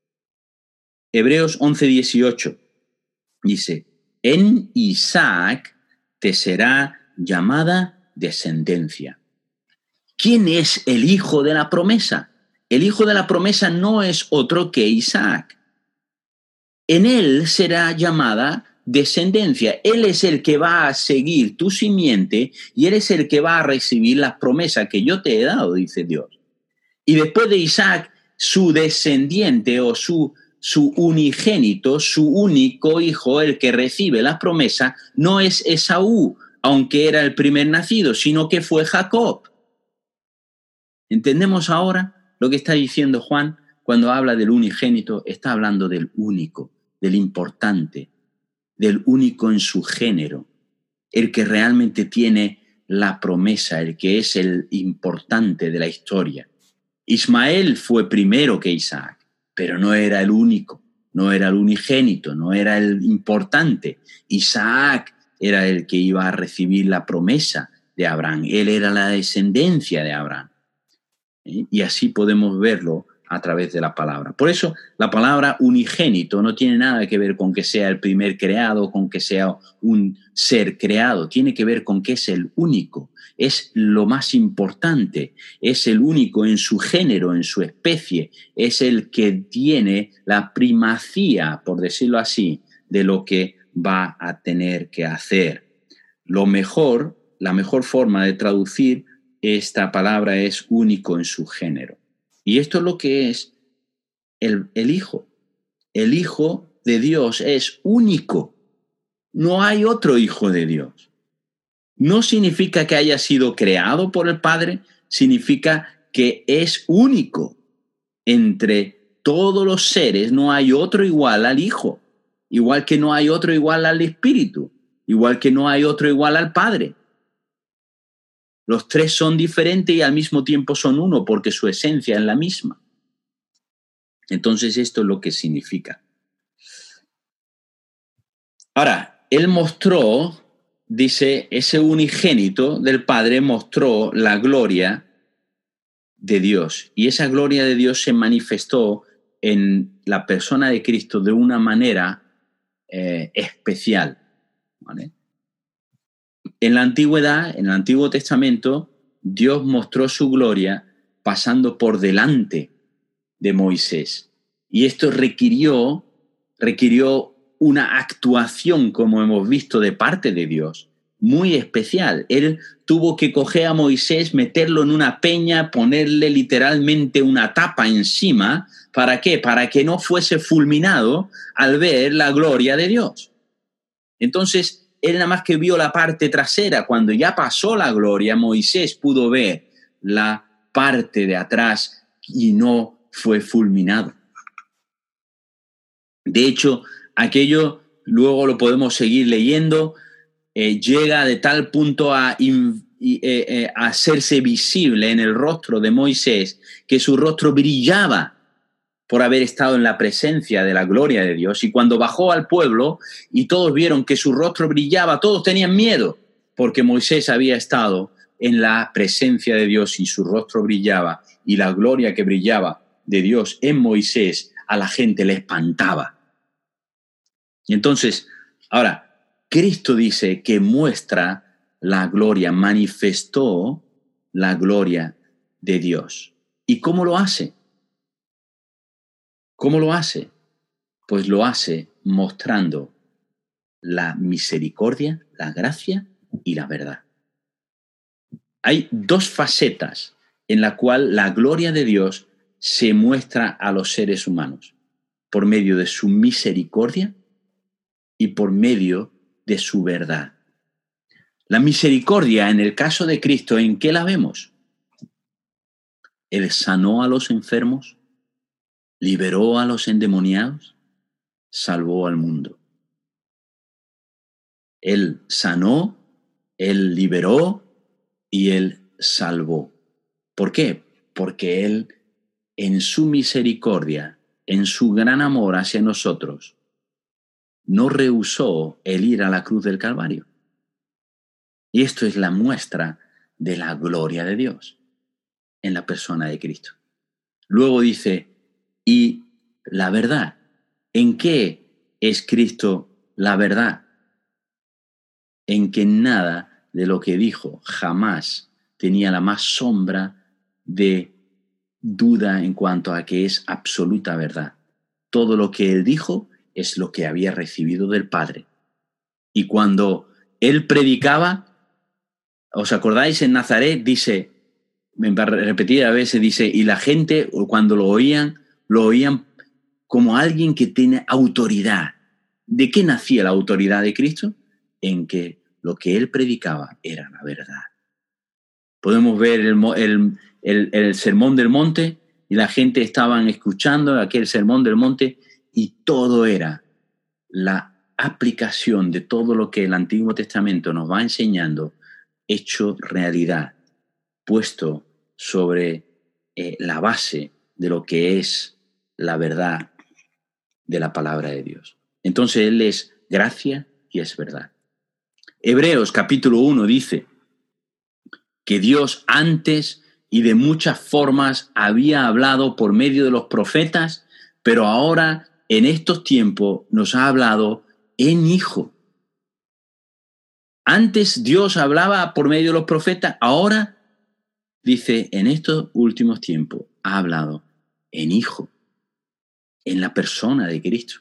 Hebreos once dieciocho dice, en Isaac te será llamada descendencia. ¿Quién es el hijo de la promesa? El hijo de la promesa no es otro que Isaac. En él será llamada descendencia. Él es el que va a seguir tu simiente y él es el que va a recibir las promesas que yo te he dado, dice Dios. Y después de Isaac, su descendiente o su, su unigénito, su único hijo, el que recibe las promesas, no es Esaú, aunque era el primer nacido, sino que fue Jacob. ¿Entendemos ahora lo que está diciendo Juan? Cuando habla del unigénito, está hablando del único, del importante, del único en su género, el que realmente tiene la promesa, el que es el importante de la historia. Ismael fue primero que Isaac, pero no era el único, no era el unigénito, no era el importante. Isaac era el que iba a recibir la promesa de Abraham, él era la descendencia de Abraham. ¿Eh? Y así podemos verlo a través de la palabra. Por eso la palabra unigénito no tiene nada que ver con que sea el primer creado, con que sea un ser creado, tiene que ver con que es el único, es lo más importante, es el único en su género, en su especie, es el que tiene la primacía, por decirlo así, de lo que va a tener que hacer. Lo mejor, la mejor forma de traducir esta palabra es único en su género. Y esto es lo que es el, el Hijo. El Hijo de Dios es único. No hay otro Hijo de Dios. No significa que haya sido creado por el Padre, significa que es único. Entre todos los seres no hay otro igual al Hijo, igual que no hay otro igual al Espíritu, igual que no hay otro igual al Padre. Los tres son diferentes y al mismo tiempo son uno, porque su esencia es la misma. Entonces esto es lo que significa. Ahora, él mostró, dice, ese unigénito del Padre mostró la gloria de Dios. Y esa gloria de Dios se manifestó en la persona de Cristo de una manera eh, especial. ¿Vale? En la antigüedad, en el Antiguo Testamento, Dios mostró su gloria pasando por delante de Moisés. Y esto requirió, requirió una actuación, como hemos visto, de parte de Dios, muy especial. Él tuvo que coger a Moisés, meterlo en una peña, ponerle literalmente una tapa encima. ¿Para qué? Para que no fuese fulminado al ver la gloria de Dios. Entonces, él nada más que vio la parte trasera. Cuando ya pasó la gloria, Moisés pudo ver la parte de atrás y no fue fulminado. De hecho, aquello, luego lo podemos seguir leyendo, eh, llega de tal punto a, in, eh, eh, a hacerse visible en el rostro de Moisés, que su rostro brillaba por haber estado en la presencia de la gloria de Dios. Y cuando bajó al pueblo y todos vieron que su rostro brillaba, todos tenían miedo, porque Moisés había estado en la presencia de Dios y su rostro brillaba, y la gloria que brillaba de Dios en Moisés a la gente le espantaba. Y entonces, ahora, Cristo dice que muestra la gloria, manifestó la gloria de Dios. ¿Y cómo lo hace? ¿Cómo lo hace? Pues lo hace mostrando la misericordia, la gracia y la verdad. Hay dos facetas en la cual la gloria de Dios se muestra a los seres humanos, por medio de su misericordia y por medio de su verdad. La misericordia, en el caso de Cristo, ¿en qué la vemos? Él sanó a los enfermos, liberó a los endemoniados, salvó al mundo. Él sanó, Él liberó y Él salvó. ¿Por qué? Porque Él, en su misericordia, en su gran amor hacia nosotros, no rehusó el ir a la cruz del Calvario. Y esto es la muestra de la gloria de Dios en la persona de Cristo. Luego dice, y la verdad. ¿En qué es Cristo la verdad? En que nada de lo que dijo jamás tenía la más sombra de duda en cuanto a que es absoluta verdad. Todo lo que él dijo es lo que había recibido del Padre. Y cuando él predicaba, ¿os acordáis? En Nazaret dice, repetida veces dice, y la gente cuando lo oían, lo oían como alguien que tiene autoridad. ¿De qué nacía la autoridad de Cristo? En que lo que él predicaba era la verdad. Podemos ver el, el, el, el sermón del monte y la gente estaban escuchando aquel sermón del monte y todo era la aplicación de todo lo que el Antiguo Testamento nos va enseñando hecho realidad, puesto sobre eh, la base de lo que es la verdad de la palabra de Dios. Entonces Él es gracia y es verdad. Hebreos capítulo uno dice que Dios antes y de muchas formas había hablado por medio de los profetas, pero ahora en estos tiempos nos ha hablado en Hijo. Antes Dios hablaba por medio de los profetas, ahora dice en estos últimos tiempos ha hablado en Hijo, en la persona de Cristo.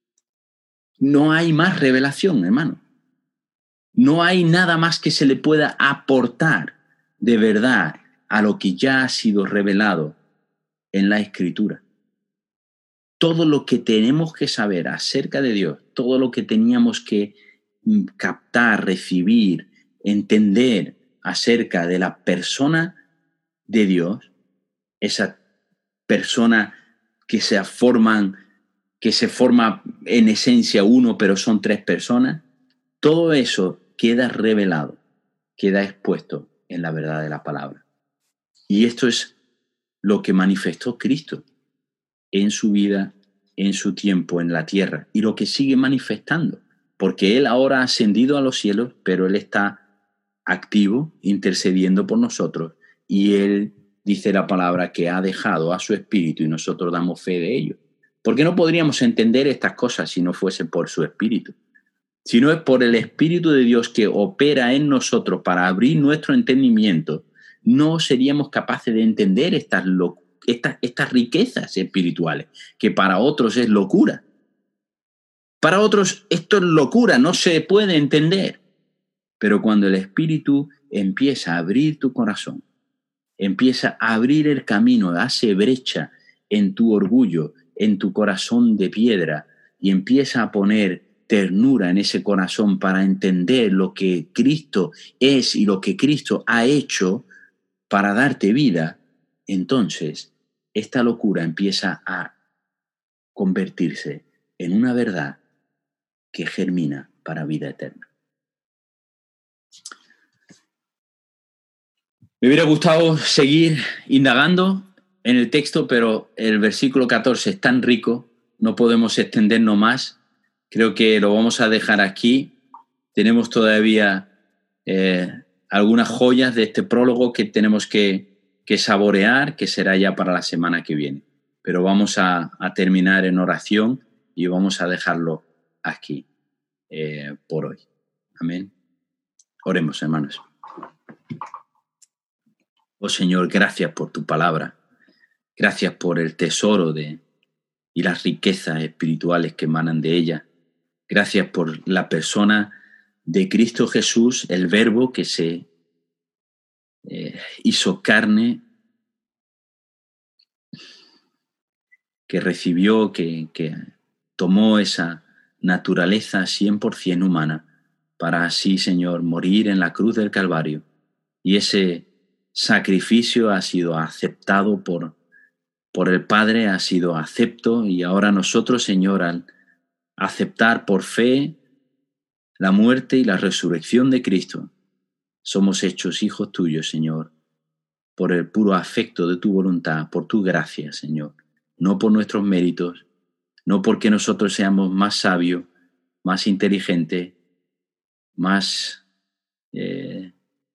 No hay más revelación, hermano. No hay nada más que se le pueda aportar de verdad a lo que ya ha sido revelado en la Escritura. Todo lo que tenemos que saber acerca de Dios, todo lo que teníamos que captar, recibir, entender acerca de la persona de Dios, esa persona que se forman, que se forma en esencia uno, pero son tres personas, todo eso queda revelado, queda expuesto en la verdad de la palabra. Y esto es lo que manifestó Cristo en su vida, en su tiempo en la tierra, y lo que sigue manifestando, porque Él ahora ha ascendido a los cielos, pero Él está activo, intercediendo por nosotros, y Él dice la palabra que ha dejado a su Espíritu y nosotros damos fe de ello. Porque no podríamos entender estas cosas si no fuese por su Espíritu. Si no es por el Espíritu de Dios que opera en nosotros para abrir nuestro entendimiento, no seríamos capaces de entender estas, estas, estas riquezas espirituales, que para otros es locura. Para otros esto es locura, no se puede entender. Pero cuando el Espíritu empieza a abrir tu corazón, empieza a abrir el camino, hace brecha en tu orgullo, en tu corazón de piedra, y empieza a poner ternura en ese corazón para entender lo que Cristo es y lo que Cristo ha hecho para darte vida, entonces esta locura empieza a convertirse en una verdad que germina para vida eterna. Me hubiera gustado seguir indagando en el texto, pero el versículo catorce es tan rico, no podemos extendernos más. Creo que lo vamos a dejar aquí. Tenemos todavía eh, algunas joyas de este prólogo que tenemos que, que saborear, que será ya para la semana que viene. Pero vamos a, a terminar en oración y vamos a dejarlo aquí eh, por hoy. Amén. Oremos, hermanos. Oh Señor, gracias por tu palabra. Gracias por el tesoro de, y las riquezas espirituales que emanan de ella. Gracias por la persona de Cristo Jesús, el Verbo que se eh, hizo carne, que recibió, que, que tomó esa naturaleza cien por ciento humana para así, Señor, morir en la cruz del Calvario. Y ese sacrificio ha sido aceptado por, por el Padre, ha sido acepto, y ahora nosotros, Señor, al aceptar por fe la muerte y la resurrección de Cristo, somos hechos hijos tuyos, Señor, por el puro afecto de tu voluntad, por tu gracia, Señor, no por nuestros méritos, no porque nosotros seamos más sabios, más inteligentes, más eh,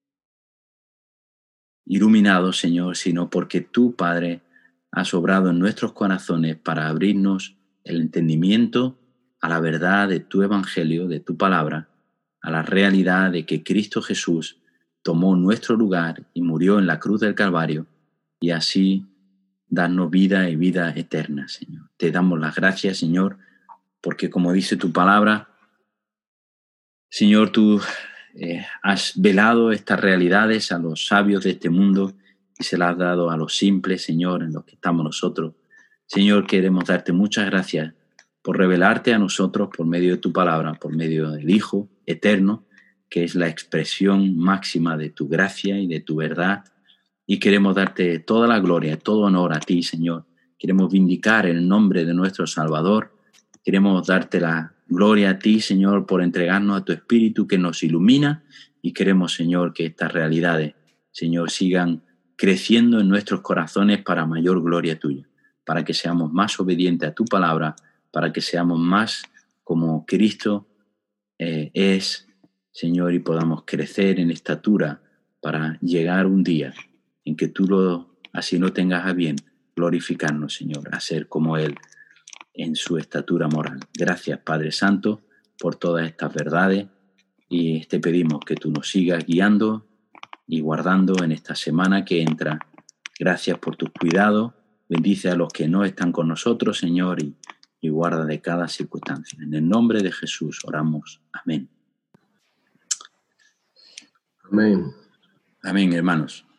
iluminados, Señor, sino porque tú, Padre, has obrado en nuestros corazones para abrirnos el entendimiento a la verdad de tu evangelio, de tu palabra, a la realidad de que Cristo Jesús tomó nuestro lugar y murió en la cruz del Calvario, y así darnos vida y vida eterna, Señor. Te damos las gracias, Señor, porque como dice tu palabra, Señor, tú eh, has velado estas realidades a los sabios de este mundo y se las has dado a los simples, Señor, en los que estamos nosotros. Señor, queremos darte muchas gracias por revelarte a nosotros por medio de tu palabra, por medio del Hijo eterno, que es la expresión máxima de tu gracia y de tu verdad. Y queremos darte toda la gloria, todo honor a ti, Señor. Queremos vindicar el nombre de nuestro Salvador. Queremos darte la gloria a ti, Señor, por entregarnos a tu Espíritu que nos ilumina. Y queremos, Señor, que estas realidades, Señor, sigan creciendo en nuestros corazones para mayor gloria tuya, para que seamos más obedientes a tu palabra, para que seamos más como Cristo eh, es, Señor, y podamos crecer en estatura para llegar un día en que tú lo, así lo tengas a bien, glorificarnos, Señor, a ser como Él en su estatura moral. Gracias, Padre Santo, por todas estas verdades, y te pedimos que tú nos sigas guiando y guardando en esta semana que entra. Gracias por tus cuidados. Bendice a los que no están con nosotros, Señor, y, y guarda de cada circunstancia. En el nombre de Jesús oramos. Amén. Amén. Amén, hermanos.